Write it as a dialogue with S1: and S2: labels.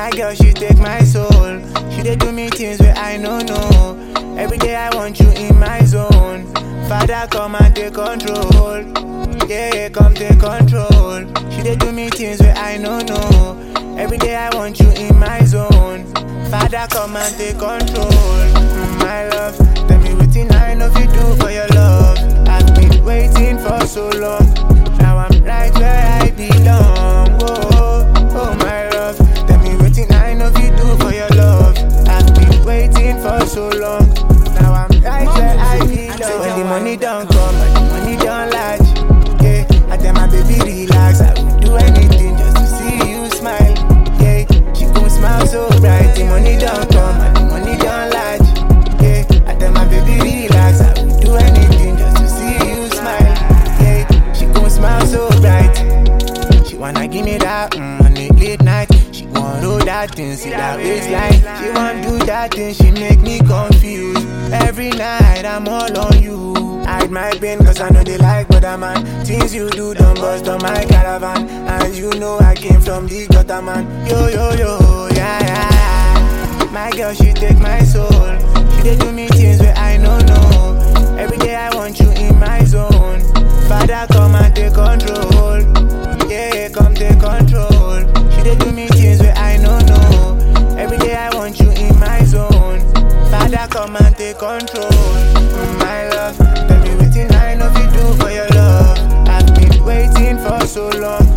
S1: My girl, she take my soul. She dey do me things where I no know. Every day I want you in my zone. Father, come and take control. Yeah, come take control. She dey do me things where I no know. Every day I want you in my zone. Father, come and take control. My love, tell me wetin I know fi do for your love. I've been waiting for so long. Now I'm right where I belong. Oh, oh my love, tell me wetin I know fi do for your love. I've been waiting for so long. Now I'm right where I belong. When the money don't come and the money don't lodge, yeah, I tell my baby relax. I will do anything just to see you smile. Yeah, she gon' smile so bright. The money don't come and the money don't lodge. Yeah, I tell my baby relax. I will do anything just to see you smile. Yeah, she gon' smile so bright. She wanna give me that on the late night. She want all that thing, see that waistline. She want do that thing, she make me confused. Every night I'm all on you. Hide my pain cause I know they like brother man. Things you do don't bust on my caravan. And you know I came from the gutter man. Yo yo yo, yeah yeah. My girl, she take my soul. She dey do me things where I no know. Every day I want you in my zone. Father, come and take control. Yeah, come take control. She dey do me things where I no know. Every day I want you in my zone. Father, come and take control. My love, tell me wetin I know fi do for your love. I've been waiting for so long.